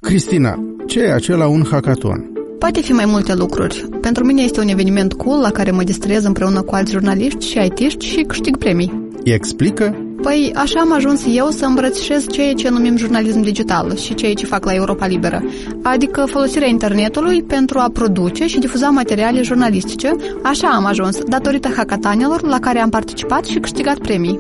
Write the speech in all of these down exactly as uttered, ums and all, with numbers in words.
Cristina, ce e acela un hackathon? Poate fi mai multe lucruri. Pentru mine este un eveniment cool la care mă distrez împreună cu alți jurnaliști și I T-ști și câștig premii. Explică? Păi, așa am ajuns eu să îmbrățișez ceea ce numim jurnalism digital și ceea ce fac la Europa Liberă, adică folosirea internetului pentru a produce și difuza materiale jurnalistice. Așa am ajuns, datorită hackathonelor la care am participat și câștigat premii.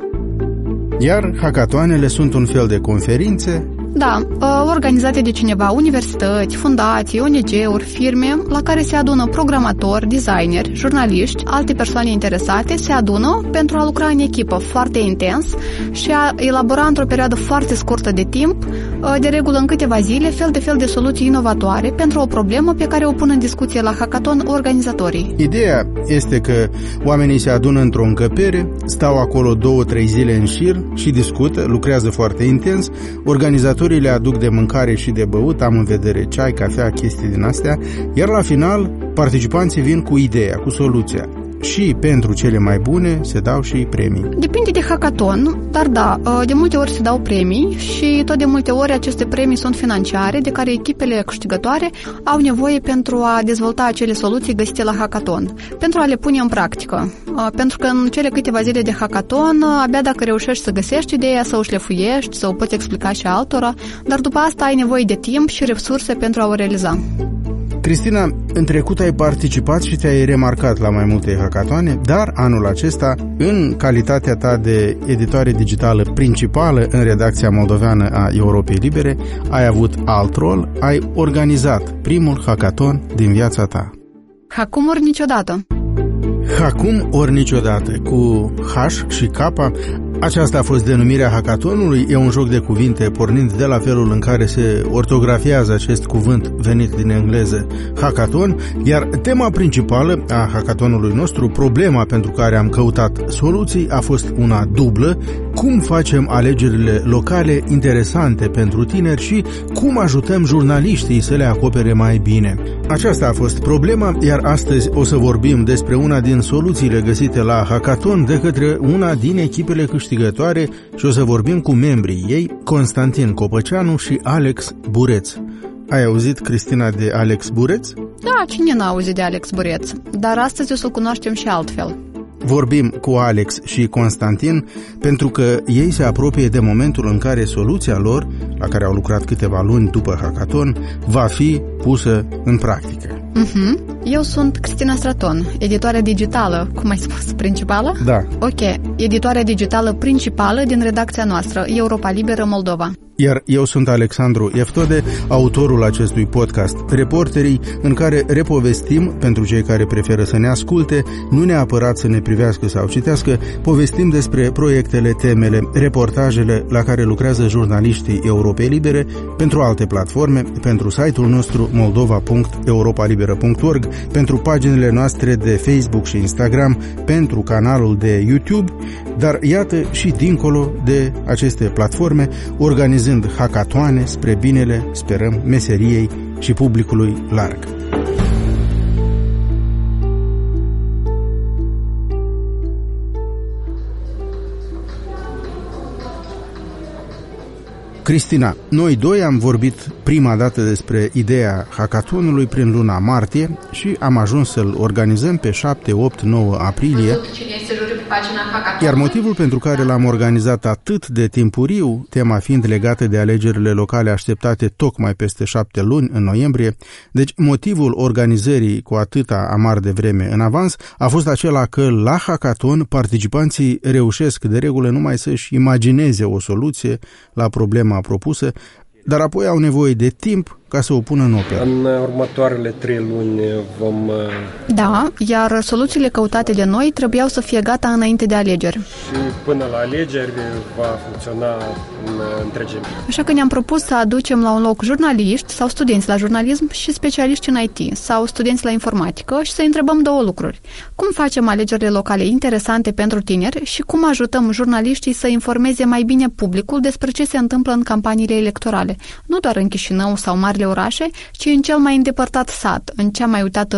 Iar hackathoanele sunt un fel de conferințe? Da, organizate de cineva, universități, fundații, O N G-uri, firme, la care se adună programatori, designeri, jurnaliști, alte persoane interesate, se adună pentru a lucra în echipă foarte intens și a elabora într-o perioadă foarte scurtă de timp, de regulă în câteva zile, fel de fel de soluții inovatoare pentru o problemă pe care o pun în discuție la hackathon organizatorii. Ideea este că oamenii se adună într-o încăpere, stau acolo două, trei zile în șir și discută, lucrează foarte intens, organizatorii le aduc de mâncare și de băut, am în vedere ceai, cafea, chestii din astea, iar la final participanții vin cu ideea, cu soluția. Și pentru cele mai bune se dau și premii. Depinde de hackathon, dar da, de multe ori se dau premii și tot de multe ori aceste premii sunt financiare, de care echipele câștigătoare au nevoie pentru a dezvolta acele soluții găsite la hackathon, pentru a le pune în practică. Pentru că în cele câteva zile de hackathon, abia dacă reușești să găsești ideea, să o șlefuiești, să o poți explica și altora, dar după asta ai nevoie de timp și resurse pentru a o realiza. Cristina, în trecut ai participat și te-ai remarcat la mai multe hackathoane, dar anul acesta, în calitatea ta de editoare digitală principală în redacția moldoveană a Europei Libere, ai avut alt rol, ai organizat primul hackathon din viața ta. Acum ori niciodată. Acum ori niciodată, cu H și K. Aceasta a fost denumirea hackathonului, e un joc de cuvinte pornind de la felul în care se ortografiază acest cuvânt venit din engleză, hackathon, iar tema principală a hackathonului nostru, problema pentru care am căutat soluții, a fost una dublă: cum facem alegerile locale interesante pentru tineri și cum ajutăm jurnaliștii să le acopere mai bine. Aceasta a fost problema, iar astăzi o să vorbim despre una din soluțiile găsite la hackathon de către una din echipele câștigătoare și o să vorbim cu membrii ei, Constantin Copăceanu și Alex Bureț. Ai auzit, Cristina, de Alex Bureț? Da, cine n-a auzit de Alex Bureț? Dar astăzi o să-l cunoaștem și altfel. Vorbim cu Alex și Constantin pentru că ei se apropie de momentul în care soluția lor, la care au lucrat câteva luni după hackathon, va fi pusă în practică. Uh-huh. Eu sunt Cristina Straton, editoare digitală, cum ai spus, principală? Da. Ok, editoarea digitală principală din redacția noastră, Europa Liberă Moldova. Iar eu sunt Alexandru Eftode, autorul acestui podcast, Reporterii, în care repovestim, pentru cei care preferă să ne asculte, nu neapărat să ne privească sau citească, povestim despre proiectele, temele, reportajele la care lucrează jurnaliștii Europei Libere pentru alte platforme, pentru site-ul nostru moldova punct europa liberă punct org, pentru paginile noastre de Facebook și Instagram, pentru canalul de YouTube, dar iată și dincolo de aceste platforme, organizăm hackathoane spre binele, sperăm, meseriei și publicului larg. Cristina, noi doi am vorbit prima dată despre ideea hackathonului prin luna martie și am ajuns să-l organizăm pe șapte, opt, nouă aprilie. Iar motivul pentru care l-am organizat atât de timpuriu, tema fiind legată de alegerile locale așteptate tocmai peste șapte luni, în noiembrie, deci motivul organizării cu atâta amar de vreme în avans a fost acela că la hackathon participanții reușesc de regulă numai să-și imagineze o soluție la problema propusă, dar apoi au nevoie de timp ca să o pună în operă. În următoarele trei luni vom... Da, iar soluțiile căutate de noi trebuiau să fie gata înainte de alegeri. Și până la alegeri va funcționa în întregime. Așa că ne-am propus să aducem la un loc jurnaliști sau studenți la jurnalism și specialiști în I T sau studenți la informatică și să întrebăm două lucruri. Cum facem alegerile locale interesante pentru tineri și cum ajutăm jurnaliștii să informeze mai bine publicul despre ce se întâmplă în campaniile electorale, nu doar în Chișinău sau marile orașe, ci în cel mai îndepărtat sat, în cea mai uitată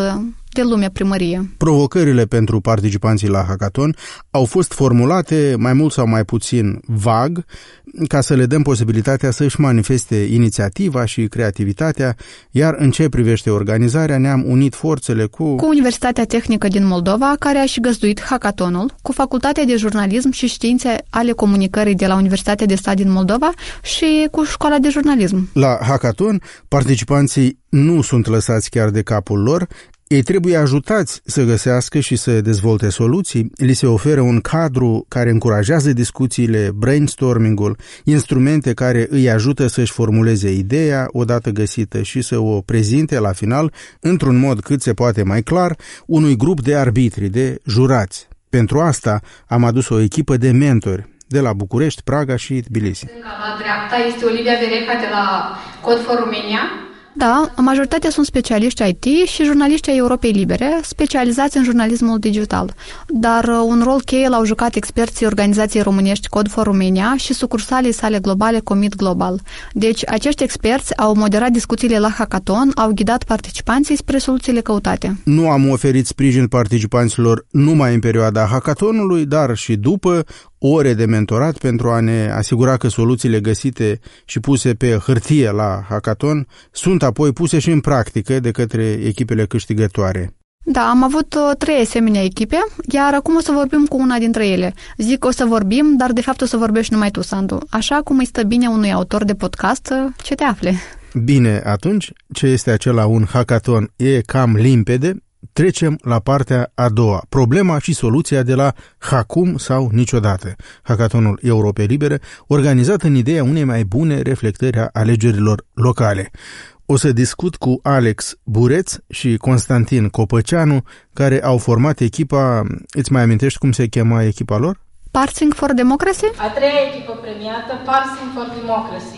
de lumea primărie. Provocările pentru participanții la hackathon au fost formulate mai mult sau mai puțin vag, ca să le dăm posibilitatea să-și manifeste inițiativa și creativitatea, iar în ce privește organizarea ne-am unit forțele cu... cu Universitatea Tehnică din Moldova, care a și găzduit hackathonul, cu Facultatea de Jurnalism și Științe ale Comunicării de la Universitatea de Stat din Moldova și cu Școala de Jurnalism. La hackathon, participanții nu sunt lăsați chiar de capul lor, ei trebuie ajutați să găsească și să dezvolte soluții, li se oferă un cadru care încurajează discuțiile, brainstorming-ul, instrumente care îi ajută să-și formuleze ideea odată găsită și să o prezinte la final într-un mod cât se poate mai clar unui grup de arbitri, de jurați. Pentru asta am adus o echipă de mentori de la București, Praga și Tbilisi. La dreapta este Olivia Vereca de la Code for Romania. Da, majoritatea sunt specialiști I T și jurnaliști ai Europei Libere, specializați în jurnalismul digital. Dar un rol cheie l-au jucat experții organizației românești Code for Romania și sucursalii sale globale Commit Global. Deci, acești experți au moderat discuțiile la hackathon, au ghidat participanții spre soluțiile căutate. Nu am oferit sprijin participanților numai în perioada hackathonului, dar și după, ore de mentorat pentru a ne asigura că soluțiile găsite și puse pe hârtie la hackathon sunt apoi puse și în practică de către echipele câștigătoare. Da, am avut uh, trei asemenea echipe, iar acum o să vorbim cu una dintre ele. Zic o să vorbim, dar de fapt o să vorbești numai tu, Sandu. Așa cum îi stă bine unui autor de podcast, uh, ce te afle? Bine, atunci, ce este acela un hackathon e cam limpede. Trecem la partea a doua, problema și soluția de la Acum sau Niciodată, hackathonul Europei Libere, organizat în ideea unei mai bune reflectări a alegerilor locale. O să discut cu Alex Bureț și Constantin Copăceanu, care au format echipa, îți mai amintești cum se chema echipa lor? Parsing for Democracy? A treia echipă premiată, Parsing for Democracy.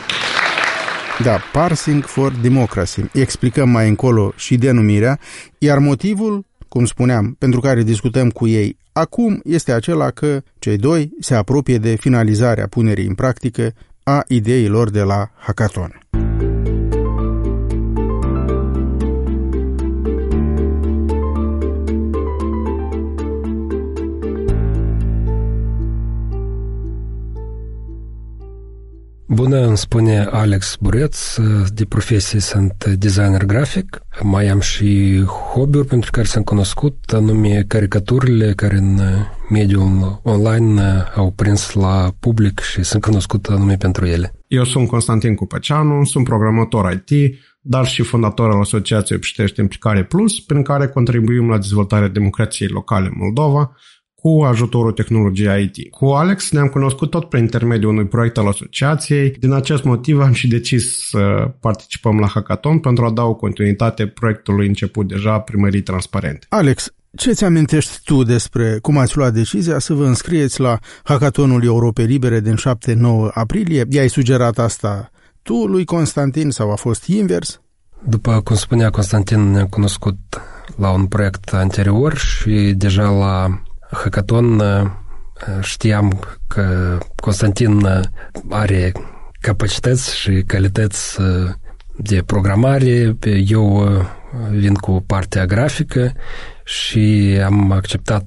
Da, Parsing for Democracy. Explicăm mai încolo și denumirea, iar motivul, cum spuneam, pentru care discutăm cu ei acum este acela că cei doi se apropie de finalizarea punerii în practică a ideilor de la hackathon. Bună, îmi spune Alex Bureț, de profesie sunt designer grafic. Mai am și hobby-uri pentru care sunt cunoscut, anume caricaturile care în mediul online au prins la public și sunt cunoscut anume pentru ele. Eu sunt Constantin Cupăceanu, sunt programator I T, dar și fondator al Asociației Pștești Implicare Plus, prin care contribuim la dezvoltarea democrației locale în Moldova, cu ajutorul tehnologiei I T. Cu Alex ne-am cunoscut tot prin intermediul unui proiect al asociației. Din acest motiv am și decis să participăm la hackathon pentru a da o continuitate proiectului început deja, Primării Transparente. Alex, ce ți amintești tu despre cum ați luat decizia să vă înscrieți la hackathonul Europei Libere din șapte nouă aprilie? I-ai sugerat asta tu lui Constantin sau a fost invers? După cum spunea Constantin, ne-am cunoscut la un proiect anterior și deja la hackathon știam că Constantin are capacități și calități de programare, eu vin cu partea grafică și am acceptat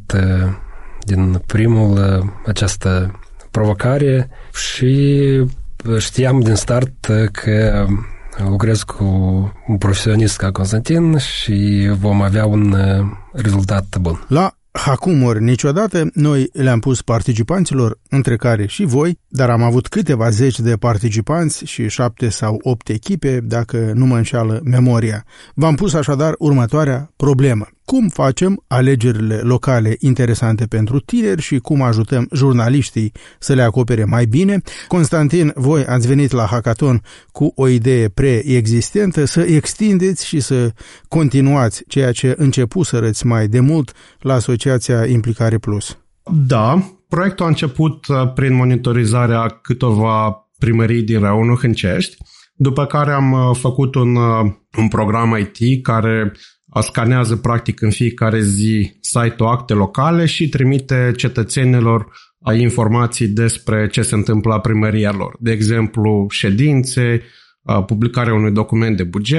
din primul această provocare și știam din start că lucrez cu un profesionist ca Constantin și vom avea un rezultat bun. La Acum ori Niciodată, noi le-am pus participanților, între care și voi, dar am avut câteva zeci de participanți și șapte sau opt echipe, dacă nu mă înșeală memoria. V-am pus așadar următoarea problemă. Cum facem alegerile locale interesante pentru tineri și cum ajutăm jurnaliștii să le acopere mai bine? Constantin, voi ați venit la hackathon cu o idee preexistentă, să extindeți și să continuați ceea ce începuserăți mai de mult la Asociația Implicare Plus. Da, proiectul a început prin monitorizarea câteva primării din raionul Hâncești, după care am făcut un, un program I T care scanează practic în fiecare zi site-ul acte locale și trimite cetățenilor informații despre ce se întâmplă la primăria lor. De exemplu, ședințe, publicarea unui document de buget,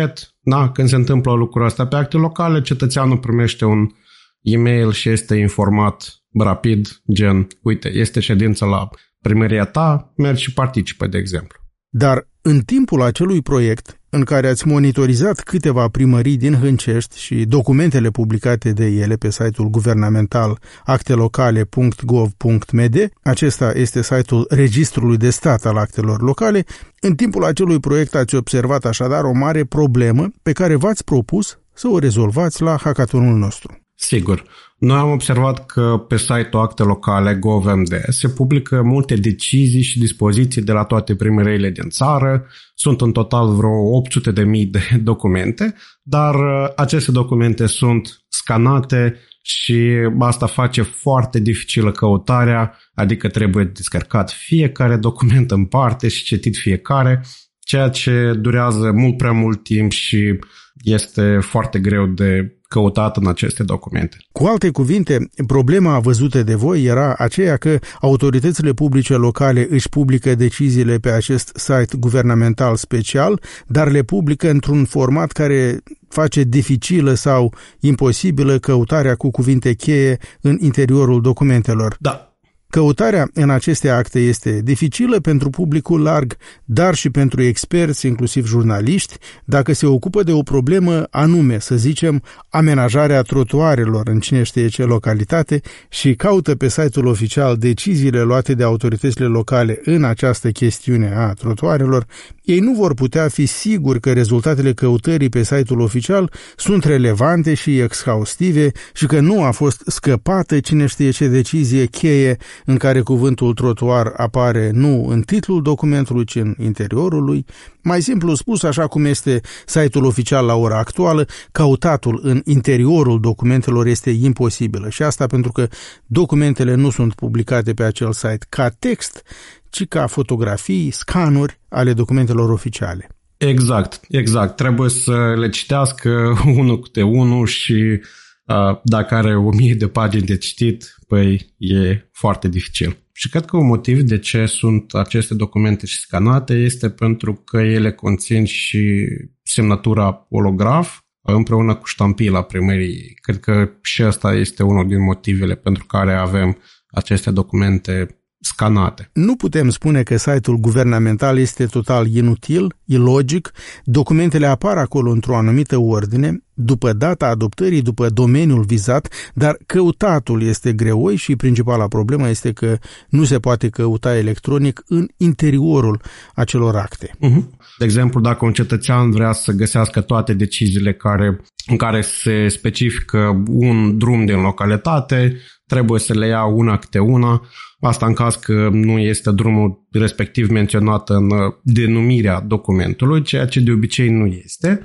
Da? Când se întâmplă lucrul ăsta pe acte locale, cetățeanul primește un e-mail și este informat rapid, gen, uite, este ședință la primăria ta, mergi și participă, de exemplu. Dar în timpul acelui proiect, în care ați monitorizat câteva primării din Hâncești și documentele publicate de ele pe site-ul guvernamental actelocale punct gov punct m d, acesta este site-ul Registrului de Stat al Actelor Locale, în timpul acelui proiect ați observat așadar o mare problemă pe care v-ați propus să o rezolvați la hackathonul nostru. Sigur. Noi am observat că pe site-ul Acte Locale punct gov punct m d se publică multe decizii și dispoziții de la toate primăriile din țară. Sunt în total vreo opt sute de mii de documente, dar aceste documente sunt scanate și asta face foarte dificilă căutarea, adică trebuie descărcat fiecare document în parte și citit fiecare, ceea ce durează mult prea mult timp și este foarte greu de căutat în aceste documente. Cu alte cuvinte, problema văzută de voi era aceea că autoritățile publice locale își publică deciziile pe acest site guvernamental special, dar le publică într-un format care face dificilă sau imposibilă căutarea cu cuvinte cheie în interiorul documentelor. Da. Căutarea în aceste acte este dificilă pentru publicul larg, dar și pentru experți, inclusiv jurnaliști, dacă se ocupă de o problemă anume, să zicem, amenajarea trotuarelor în cine știe ce localitate și caută pe site-ul oficial deciziile luate de autoritățile locale în această chestiune a trotuarelor, ei nu vor putea fi siguri că rezultatele căutării pe site-ul oficial sunt relevante și exhaustive și că nu a fost scăpată cine știe ce decizie cheie în care cuvântul trotuar apare nu în titlul documentului, ci în interiorul lui. Mai simplu spus, așa cum este site-ul oficial la ora actuală, căutatul în interiorul documentelor este imposibilă și asta pentru că documentele nu sunt publicate pe acel site ca text, ci ca fotografii, scanuri ale documentelor oficiale. Exact, exact. Trebuie să le citească unul câte unul și uh, dacă are o mie de pagini de citit, păi e foarte dificil. Și cred că un motiv de ce sunt aceste documente și scanate este pentru că ele conțin și semnătura holograf împreună cu ștampila primăriei. Cred că și ăsta este unul din motivele pentru care avem aceste documente scanate. Nu putem spune că site-ul guvernamental este total inutil, ilogic, documentele apar acolo într-o anumită ordine, după data adoptării, după domeniul vizat, dar căutatul este greoi și principala problemă este că nu se poate căuta electronic în interiorul acelor acte. Uh-huh. De exemplu, dacă un cetățean vrea să găsească toate deciziile care, în care se specifică un drum din localitate, trebuie să le ia una câte una. Asta în caz că nu este drumul respectiv menționat în denumirea documentului, ceea ce de obicei nu este.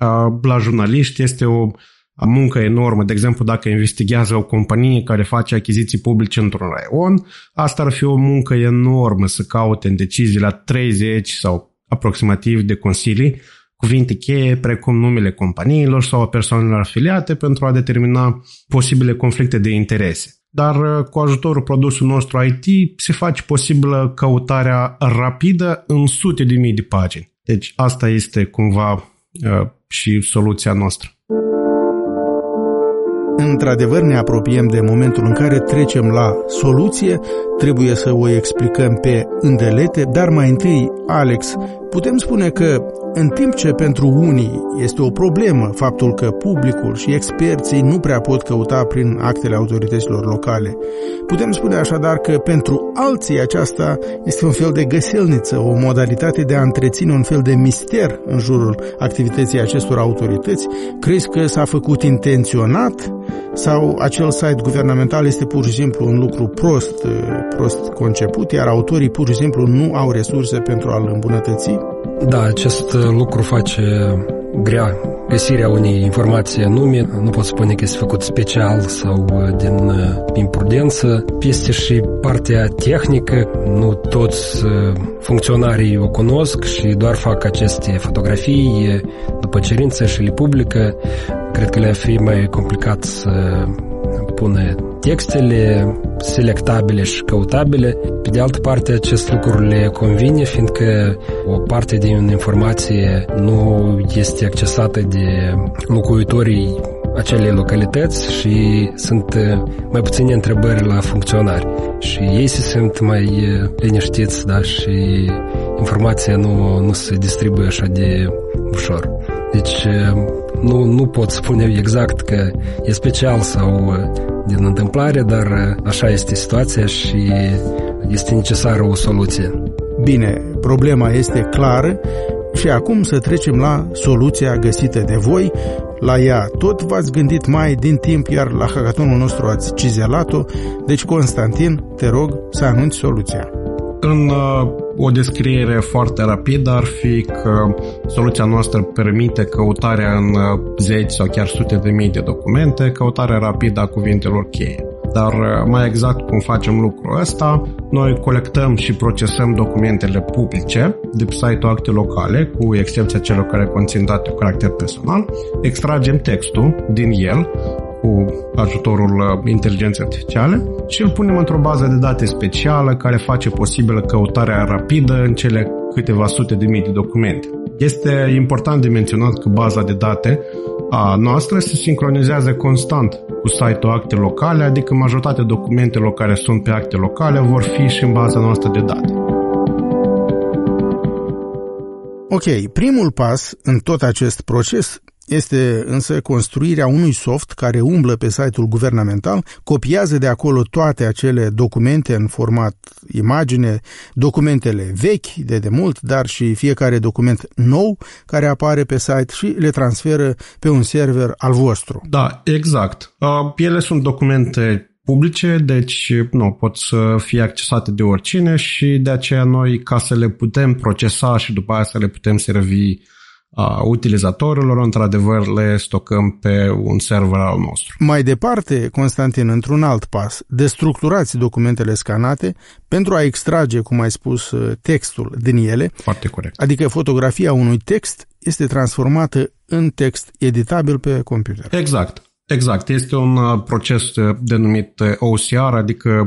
La jurnaliști este o muncă enormă. De exemplu, dacă investigează o companie care face achiziții publice într-un raion, asta ar fi o muncă enormă să caute în decizii la treizeci sau aproximativ de consilii cuvinte cheie precum numele companiilor sau a persoanelor afiliate pentru a determina posibile conflicte de interese. Dar cu ajutorul produsului nostru I T se face posibilă căutarea rapidă în sute de mii de pagini. Deci asta este cumva uh, și soluția noastră. Într-adevăr ne apropiem de momentul în care trecem la soluție, trebuie să o explicăm pe îndelete, dar mai întâi, Alex, putem spune că în timp ce pentru unii este o problemă faptul că publicul și experții nu prea pot căuta prin actele autorităților locale, putem spune așadar că pentru alții aceasta este un fel de găselniță, o modalitate de a întreține un fel de mister în jurul activității acestor autorități. Crezi că s-a făcut intenționat sau acel site guvernamental este pur și simplu un lucru prost, prost conceput, iar autorii pur și simplu nu au resurse pentru a-l îmbunătăți? Da, acest lucru face grea găsirea unei informații anume. Nu pot spune că este făcut special sau din imprudență. Este și partea tehnică. Nu toți funcționarii o cunosc și doar fac aceste fotografii după cerință și le publică. Cred că le-ar fi mai complicat să pună textele, selectabile și căutabile. Pe de altă parte, acest lucru le convine, fiindcă o parte din informație nu este accesată de locuitorii acelei localități și sunt mai puține întrebări la funcționari. Și ei se simt mai liniștiți, da, și informația nu, nu se distribuie așa de ușor. Deci nu, nu pot spune exact că e special sau din întâmplare, dar așa este situația și este necesară o soluție. Bine, problema este clară și acum să trecem la soluția găsită de voi. La ea tot v-ați gândit mai din timp, iar la hackathonul nostru ați cizelat-o. Deci, Constantin, te rog să anunți soluția. În uh, o descriere foarte rapidă ar fi că soluția noastră permite căutarea în uh, zeci sau chiar sute de mii de documente, căutarea rapidă a cuvintelor cheie. Dar uh, mai exact cum facem lucrul ăsta, noi colectăm și procesăm documentele publice de pe site-ul Acte Locale, cu excepția celor care conțin date cu caracter personal, extragem textul din el cu ajutorul inteligenței artificiale și îl punem într-o bază de date specială care face posibilă căutarea rapidă în cele câteva sute de mii de documente. Este important de menționat că baza de date a noastră se sincronizează constant cu site-ul Acte Locale, adică majoritatea documentelor care sunt pe Acte Locale vor fi și în baza noastră de date. Ok, primul pas în tot acest proces este însă construirea unui soft care umblă pe site-ul guvernamental, copiază de acolo toate acele documente în format imagine, documentele vechi de demult, dar și fiecare document nou care apare pe site și le transferă pe un server al vostru. Da, exact. Ele sunt documente publice, deci nu pot să fie accesate de oricine și de aceea noi, ca să le putem procesa și după aia să le putem servi a utilizatorilor, într-adevăr le stocăm pe un server al nostru. Mai departe, Constantin, într-un alt pas, destructurați documentele scanate pentru a extrage, cum ai spus, textul din ele. Foarte corect. Adică fotografia unui text este transformată în text editabil pe computer. Exact. Exact. Este un proces denumit O C R, adică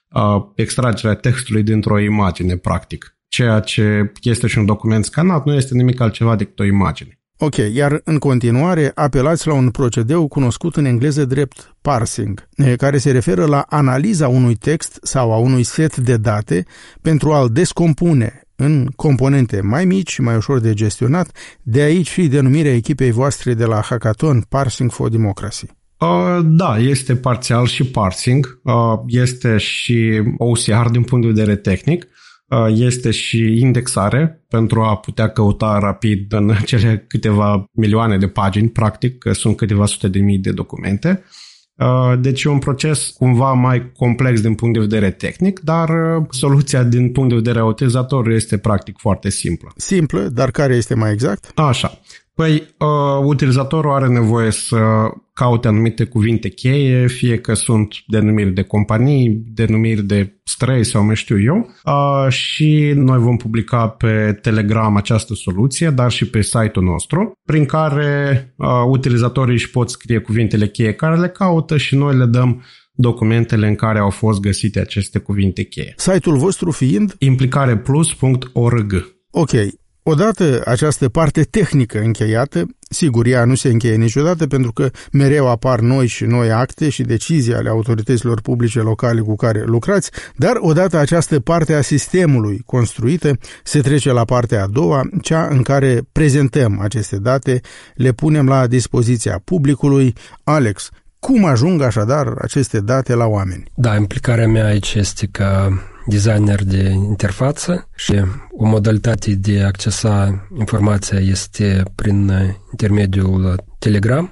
extragerea textului dintr-o imagine, practic. Ceea ce este și un document scanat nu este nimic altceva decât o imagine. Ok, iar în continuare apelați la un procedeu cunoscut în engleză drept parsing, care se referă la analiza unui text sau a unui set de date pentru a-l descompune în componente mai mici și mai ușor de gestionat, de aici și denumirea echipei voastre de la Hackathon Parsing for Democracy. Uh, da, este parțial și parsing, uh, este și O C R din punct de vedere tehnic, este și indexare pentru a putea căuta rapid în cele câteva milioane de pagini, practic, că sunt câteva sute de mii de documente. Deci e un proces cumva mai complex din punct de vedere tehnic, dar soluția din punct de vedere a utilizatorului este practic foarte simplă. Simplă, dar care este mai exact? Așa. Păi, uh, utilizatorul are nevoie să caute anumite cuvinte cheie, fie că sunt denumiri de companii, denumiri de străzi sau mai știu eu, uh, și noi vom publica pe Telegram această soluție, dar și pe site-ul nostru, prin care uh, utilizatorii își pot scrie cuvintele cheie care le caută și noi le dăm documentele în care au fost găsite aceste cuvinte cheie. Site-ul vostru fiind? implicareplus punct org. Ok. Odată această parte tehnică încheiată, sigur, ea nu se încheie niciodată pentru că mereu apar noi și noi acte și decizii ale autorităților publice locale cu care lucrați, dar odată această parte a sistemului construită, se trece la partea a doua, cea în care prezentăm aceste date, le punem la dispoziția publicului. Alex, cum ajung așadar aceste date la oameni? Da, implicarea mea aici este ca designer de interfață și o modalitate de a accesa informația este prin intermediul Telegram.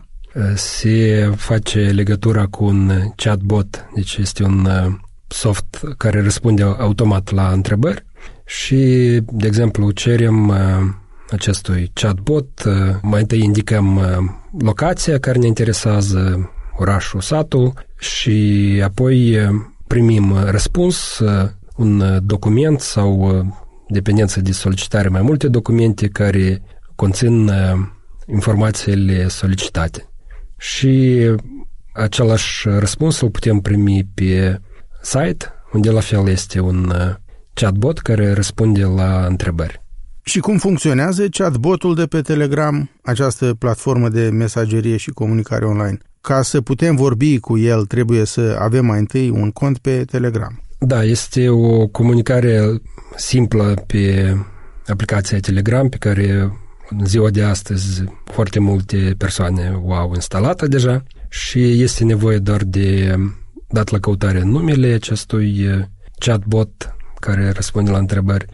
Se face legătura cu un chatbot, deci este un soft care răspunde automat la întrebări și, de exemplu, cerem acestui chatbot, mai întâi indicăm locația care ne interesează, orașul, satul, și apoi primim răspuns, un document sau, dependență de solicitare, mai multe documente care conțin informațiile solicitate. Și același răspuns îl putem primi pe site, unde la fel este un chatbot care răspunde la întrebări. Și cum funcționează chatbotul de pe Telegram, această platformă de mesagerie și comunicare online? Ca să putem vorbi cu el, trebuie să avem mai întâi un cont pe Telegram. Da, este o comunicare simplă pe aplicația Telegram, pe care în ziua de astăzi foarte multe persoane o au instalată deja și este nevoie doar de dat la căutare numele acestui chatbot care răspunde la întrebări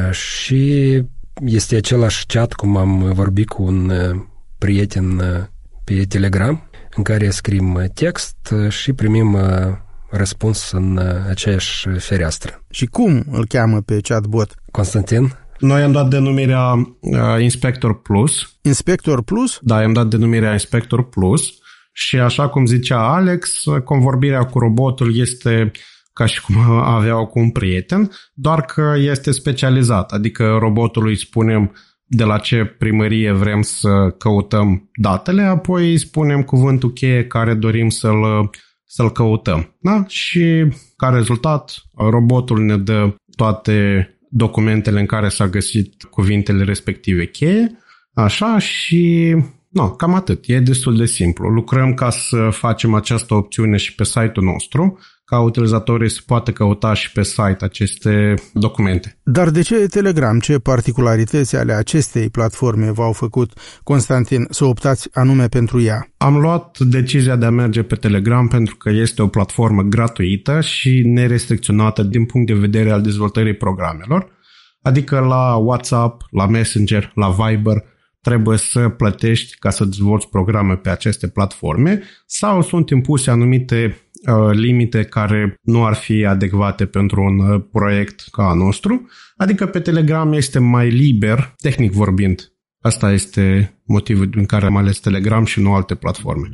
și este același chat cum am vorbit cu un prieten pe Telegram, în care scriem text și primim răspuns în aceeași fereastră. Și cum îl cheamă pe chatbot? Constantin? Noi am dat denumirea uh, Inspector Plus. Inspector Plus? Da, am dat denumirea Inspector Plus și așa cum zicea Alex, convorbirea cu robotul este ca și cum aveau cu un prieten, doar că este specializat, adică robotului îi spunem de la ce primărie vrem să căutăm datele, apoi îi spunem cuvântul cheie care dorim să-l, să-l căutăm. Da? Și ca rezultat, robotul ne dă toate documentele în care s-a găsit cuvintele respective cheie, așa și no, cam atât. E destul de simplu. Lucrăm ca să facem această opțiune și pe site-ul nostru, ca utilizatorii să poată căuta și pe site aceste documente. Dar de ce Telegram? Ce particularități ale acestei platforme v-au făcut, Constantin, să optați anume pentru ea? Am luat decizia de a merge pe Telegram pentru că este o platformă gratuită și nerestricționată din punct de vedere al dezvoltării programelor, adică la WhatsApp, la Messenger, la Viber, trebuie să plătești ca să dezvolți programe pe aceste platforme sau sunt impuse anumite uh, limite care nu ar fi adecvate pentru un uh, proiect ca a nostru. Adică pe Telegram este mai liber, tehnic vorbind. Asta este motivul din care am ales Telegram și nu alte platforme.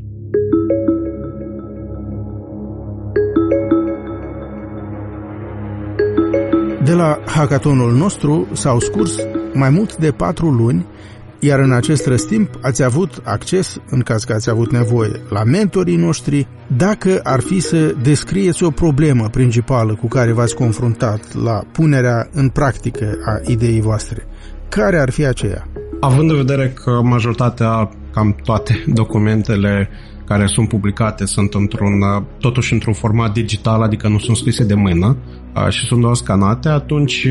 De la hackathonul nostru s-au scurs mai mult de patru luni, iar în acest răstimp ați avut acces, în caz că ați avut nevoie, la mentorii noștri. Dacă ar fi să descrieți o problemă principală cu care v-ați confruntat la punerea în practică a ideii voastre, care ar fi aceea? Având în vedere că majoritatea, cam toate documentele care sunt publicate sunt într-un, totuși într-un format digital, adică nu sunt scrise de mână și sunt doar scanate, atunci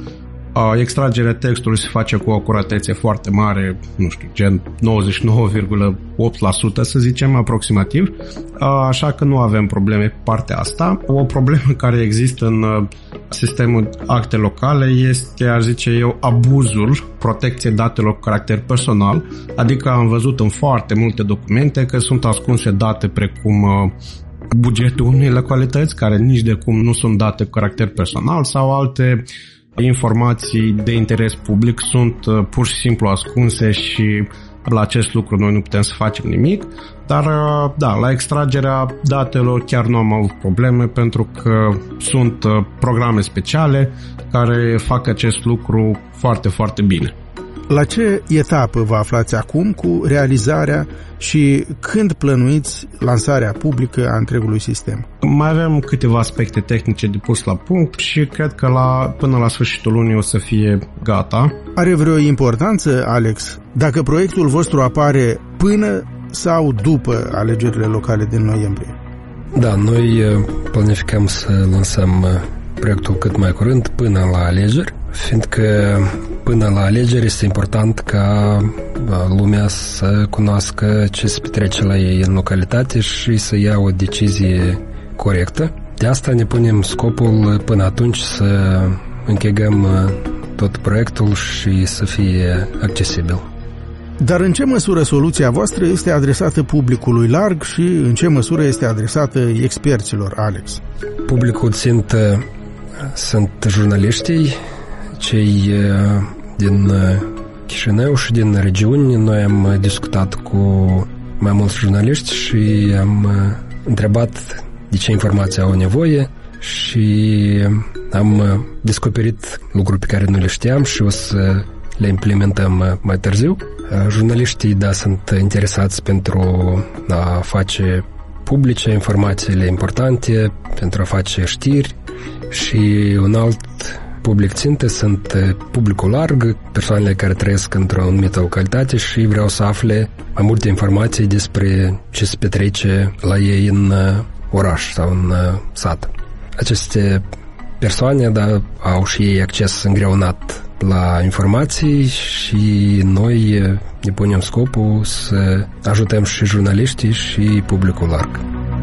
extragerea textului se face cu o acuratețe foarte mare, nu știu, gen nouăzeci și nouă virgulă opt la sută să zicem, aproximativ, așa că nu avem probleme pe partea asta. O problemă care există în sistemul acte locale este, aș zice eu, abuzul protecției datelor cu caracter personal, adică am văzut în foarte multe documente că sunt ascunse date precum bugetul unei localități, care nici de cum nu sunt date cu caracter personal, sau alte informații de interes public sunt uh, pur și simplu ascunse și la acest lucru noi nu putem să facem nimic, dar uh, da, la extragerea datelor chiar nu am avut probleme pentru că sunt uh, programe speciale care fac acest lucru foarte, foarte bine. La ce etapă vă aflați acum cu realizarea și când plănuiți lansarea publică a întregului sistem? Mai avem câteva aspecte tehnice de pus la punct și cred că la, până la sfârșitul lunii o să fie gata. Are vreo importanță, Alex, dacă proiectul vostru apare până sau după alegerile locale din noiembrie? Da, noi planificăm să lansăm proiectul cât mai curând până la alegeri, fiindcă până la alegeri este important ca lumea să cunoască ce se petrece la ei în localitate și să ia o decizie corectă. De asta ne punem scopul până atunci să închegăm tot proiectul și să fie accesibil. Dar în ce măsură soluția voastră este adresată publicului larg și în ce măsură este adresată experților, Alex? Publicul țintă sunt jurnaliștii, cei din Chișinău și din regiuni. Noi am discutat cu mai mulți jurnaliști și am întrebat de ce informații au nevoie și am descoperit lucruri pe care nu le știam și o să le implementăm mai târziu. Jurnaliștii, da, sunt interesați pentru a face publice informațiile importante, pentru a face știri, și un alt public țintă sunt publicul larg, persoanele care trăiesc într-o anumită localitate și vreau să afle mai multe informații despre ce se petrece la ei în oraș sau în sat. Aceste persoane, da, au și ei acces îngreunat la informații și noi ne punem scopul să ajutăm și jurnaliștii și publicul larg.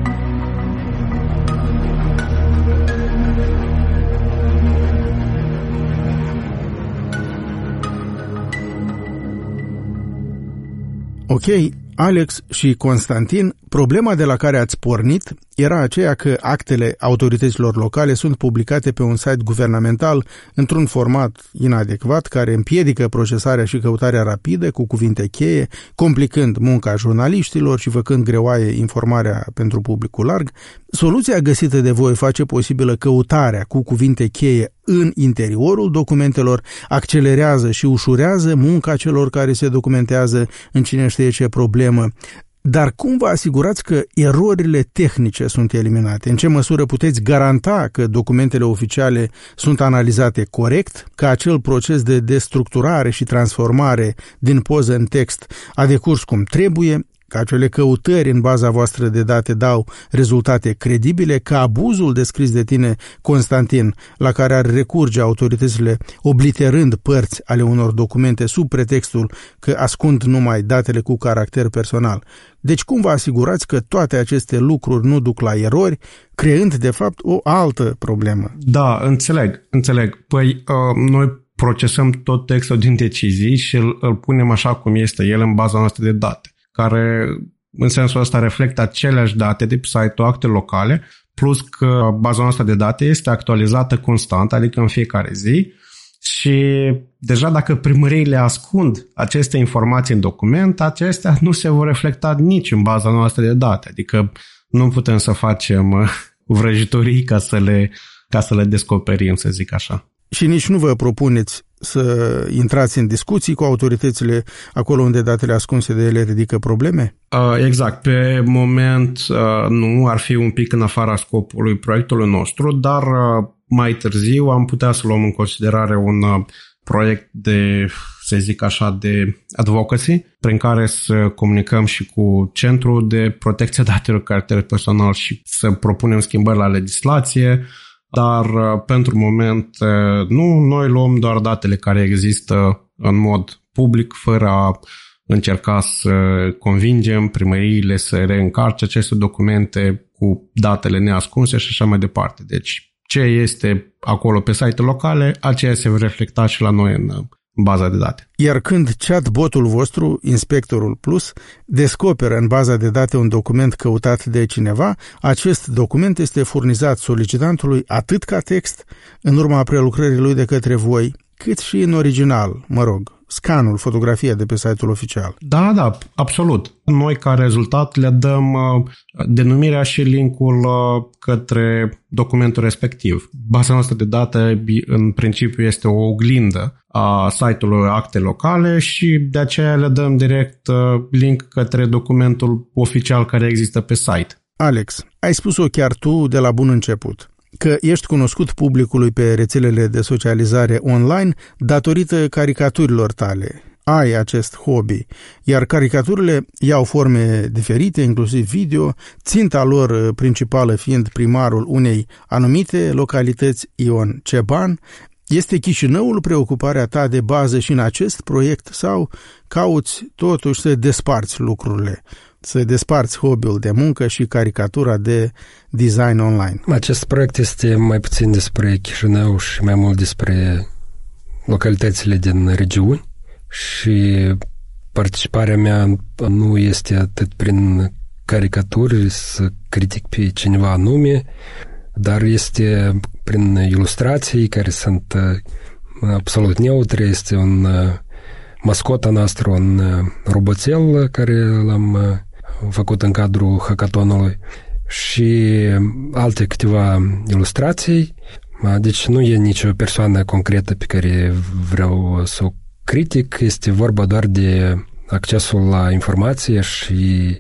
Ok, Alex și Constantin, problema de la care ați pornit era aceea că actele autorităților locale sunt publicate pe un site guvernamental într-un format inadecvat care împiedică procesarea și căutarea rapidă cu cuvinte cheie, complicând munca jurnaliștilor și făcând greoaie informarea pentru publicul larg. Soluția găsită de voi face posibilă căutarea cu cuvinte cheie în interiorul documentelor, accelerează și ușurează munca celor care se documentează în cine știe ce problemă. Dar cum vă asigurați că erorile tehnice sunt eliminate? În ce măsură puteți garanta că documentele oficiale sunt analizate corect, că acel proces de destructurare și transformare din poză în text a decurs cum trebuie, că acele căutări în baza voastră de date dau rezultate credibile, că abuzul descris de tine, Constantin, la care ar recurge autoritățile obliterând părți ale unor documente sub pretextul că ascund numai datele cu caracter personal. Deci cum vă asigurați că toate aceste lucruri nu duc la erori, creând de fapt o altă problemă? Da, înțeleg, înțeleg. Păi uh, noi procesăm tot textul din decizii și îl, îl punem așa cum este el în baza noastră de date, care în sensul ăsta reflectă aceleași date de pe site-ul acte locale, plus că baza noastră de date este actualizată constant, adică în fiecare zi, și deja dacă primăriile ascund aceste informații în document, acestea nu se vor reflecta nici în baza noastră de date, adică nu putem să facem vrăjitorii ca să le, ca să le descoperim, să zic așa. Și nici nu vă propuneți să intrați în discuții cu autoritățile acolo unde datele ascunse de ele ridică probleme? Uh, exact. Pe moment uh, nu, ar fi un pic în afara scopului proiectului nostru, dar uh, mai târziu am putea să luăm în considerare un uh, proiect de, să zic așa, de advocacy, prin care să comunicăm și cu Centrul de Protecție Datelor cu Caracter Personal și să propunem schimbări la legislație. Dar pentru moment nu, noi luăm doar datele care există în mod public, fără a încerca să convingem primăriile să reîncarce aceste documente cu datele neascunse și așa mai departe. Deci ce este acolo pe site-ul locale, aceea se va reflecta și la noi în baza de date. Iar când chatbotul vostru, Inspectorul Plus, descoperă în baza de date un document căutat de cineva, acest document este furnizat solicitantului atât ca text, în urma prelucrării lui de către voi, cât și în original, mă rog, scanul, fotografia de pe site-ul oficial. Da, da, absolut. Noi ca rezultat le dăm uh, denumirea și linkul uh, către documentul respectiv. Baza noastră de date în principiu este o oglindă a site-ului acte locale și de aceea le dăm direct uh, link către documentul oficial care există pe site. Alex, ai spus-o chiar tu de la bun început, că ești cunoscut publicului pe rețelele de socializare online datorită caricaturilor tale. Ai acest hobby, iar caricaturile iau forme diferite, inclusiv video, ținta lor principală fiind primarul unei anumite localități, Ion Ceban. Este Chișinăul preocuparea ta de bază și în acest proiect sau cauți totuși să desparți lucrurile? Să desparți hobby-ul de muncă și caricatura de design online? Acest proiect este mai puțin despre Chișinău și mai mult despre localitățile din regiuni și participarea mea nu este atât prin caricaturi să critic pe cineva anume, dar este prin ilustrații care sunt absolut neutre. Este un mascota noastră, un roboțel care l-am făcut în cadrul hackathonului și alte câteva ilustrații. Deci nu e nicio persoană concretă pe care vreau să o critic, este vorba doar de accesul la informație și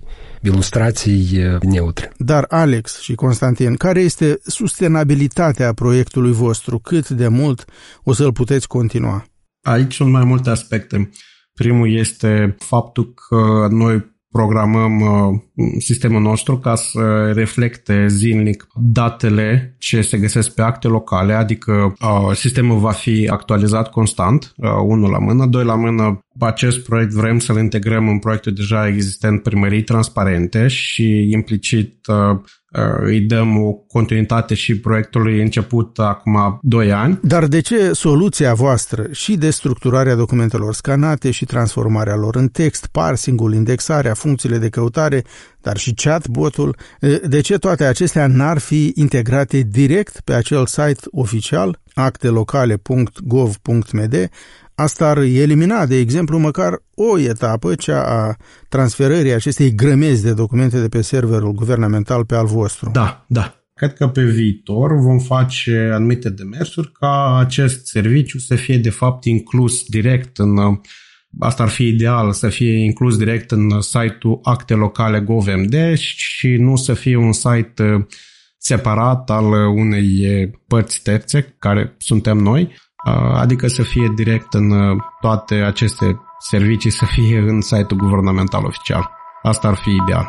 ilustrații neutre. Dar, Alex și Constantin, care este sustenabilitatea proiectului vostru? Cât de mult o să-l puteți continua? Aici sunt mai multe aspecte. Primul este faptul că noi programăm uh, sistemul nostru ca să reflecte zilnic datele ce se găsesc pe acte locale, adică uh, sistemul va fi actualizat constant, uh, unul la mână, doi la mână. Acest proiect vrem să-l integrăm în proiectul deja existent Primării Transparente și implicit uh, îi dăm o continuitate și proiectului început acum doi ani. Dar de ce soluția voastră și de structurarea documentelor scanate și transformarea lor în text, parsing-ul, indexarea, funcțiile de căutare, dar și chatbot-ul, de ce toate acestea n-ar fi integrate direct pe acel site oficial, actelocale punct gov punct m d? Asta ar elimina, de exemplu, măcar o etapă, cea a transferării acestei grămezi de documente de pe serverul guvernamental pe al vostru. Da, da. Cred că pe viitor vom face anumite demersuri ca acest serviciu să fie de fapt inclus direct în... Asta ar fi ideal, să fie inclus direct în site-ul actelocale punct gov punct m d și nu să fie un site separat al unei părți terțe, care suntem noi, adică să fie direct în toate aceste servicii, să fie în site-ul guvernamental oficial. Asta ar fi ideal.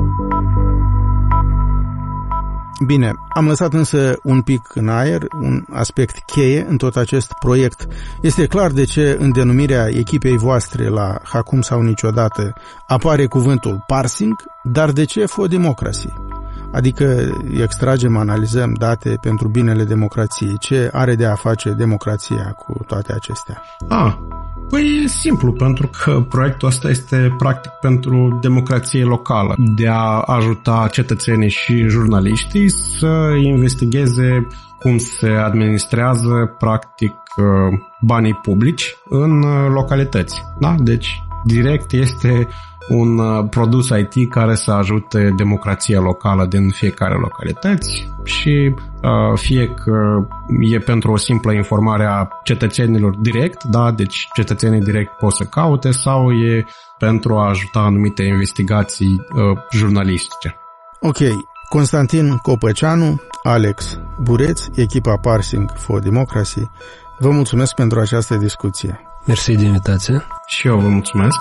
Bine, am lăsat însă un pic în aer un aspect cheie în tot acest proiect. Este clar de ce în denumirea echipei voastre la Acum sau Niciodată apare cuvântul parsing, dar de ce for democracy? Adică extragem, analizăm date pentru binele democrației. Ce are de a face democrația cu toate acestea? Ah, păi e simplu, pentru că proiectul ăsta este practic pentru democrație locală, de a ajuta cetățenii și jurnaliștii să investigheze cum se administrează practic banii publici în localități. Da? Deci direct este un produs I T care să ajute democrația locală din fiecare localități și uh, fie că e pentru o simplă informare a cetățenilor direct, da, deci cetățenii direct pot să caute, sau e pentru a ajuta anumite investigații uh, jurnalistice. Ok, Constantin Copăceanu, Alex Bureț, echipa Parsing for Democracy, vă mulțumesc pentru această discuție. Mersi de invitație. Și eu vă mulțumesc.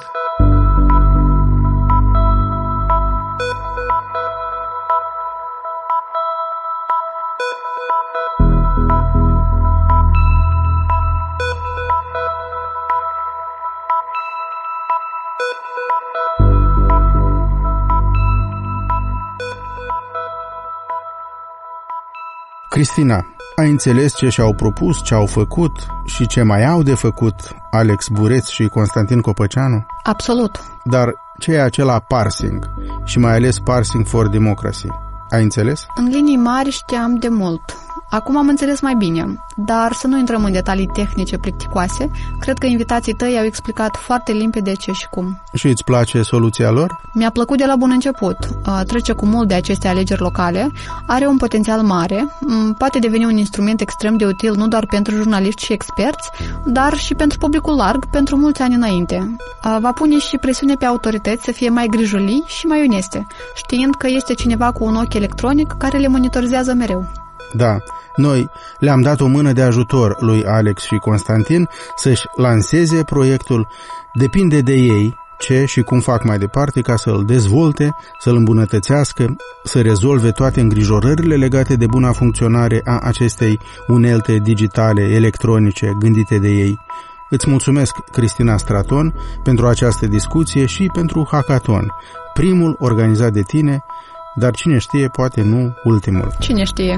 Cristina, ai înțeles ce și-au propus, ce au făcut și ce mai au de făcut Alex Bureț și Constantin Copăceanu? Absolut. Dar ce e acela parsing și mai ales Parsing for Democracy? Ai înțeles? În linii mari știam de mult. Acum am înțeles mai bine, dar să nu intrăm în detalii tehnice plicticoase. Cred că invitații tăi au explicat foarte limpede ce și cum. Și îți place soluția lor? Mi-a plăcut de la bun început. Trece cu mult de aceste alegeri locale, are un potențial mare, poate deveni un instrument extrem de util nu doar pentru jurnaliști și experți, dar și pentru publicul larg pentru mulți ani înainte. Va pune și presiune pe autorități să fie mai grijulii și mai oneste, știind că este cineva cu un ochi electronic care le monitorizează mereu. Da, noi le-am dat o mână de ajutor lui Alex și Constantin să-și lanseze proiectul. Depinde de ei ce și cum fac mai departe ca să-l dezvolte, să-l îmbunătățească, să rezolve toate îngrijorările legate de buna funcționare a acestei unelte digitale, electronice, gândite de ei. Îți mulțumesc, Cristina Straton, pentru această discuție și pentru Hackathon, primul organizat de tine, dar cine știe, poate nu ultimul. Cine știe?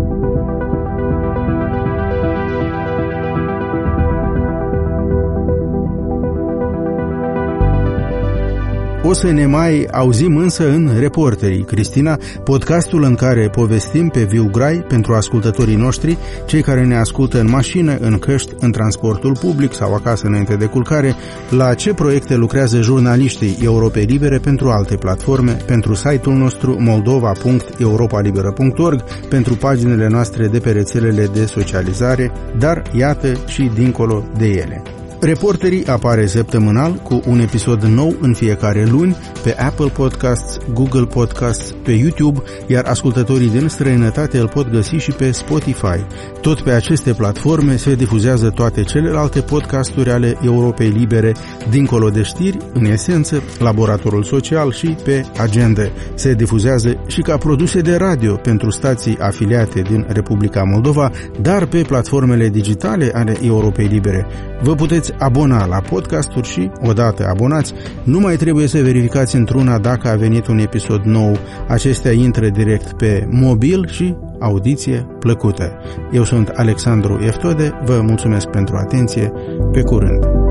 O să ne mai auzim însă în Reporterii, Cristina, podcastul în care povestim pe viu grai pentru ascultătorii noștri, cei care ne ascultă în mașină, în căști, în transportul public sau acasă înainte de culcare, la ce proiecte lucrează jurnaliștii Europei Libere pentru alte platforme, pentru site-ul nostru moldova punct europa liberă punct org, pentru paginile noastre de pe rețelele de socializare, dar iată și dincolo de ele. Reporterii apare săptămânal cu un episod nou în fiecare luni pe Apple Podcasts, Google Podcasts, pe YouTube, iar ascultătorii din străinătate îl pot găsi și pe Spotify. Tot pe aceste platforme se difuzează toate celelalte podcasturi ale Europei Libere, dincolo de știri, în esență, Laboratorul Social și pe Agende. Se difuzează și ca produse de radio pentru stații afiliate din Republica Moldova, dar pe platformele digitale ale Europei Libere. Vă puteți abona la podcasturi și, odată abonați, nu mai trebuie să verificați într-una dacă a venit un episod nou. Acestea intră direct pe mobil și audiție plăcută. Eu sunt Alexandru Eftode, vă mulțumesc pentru atenție, pe curând!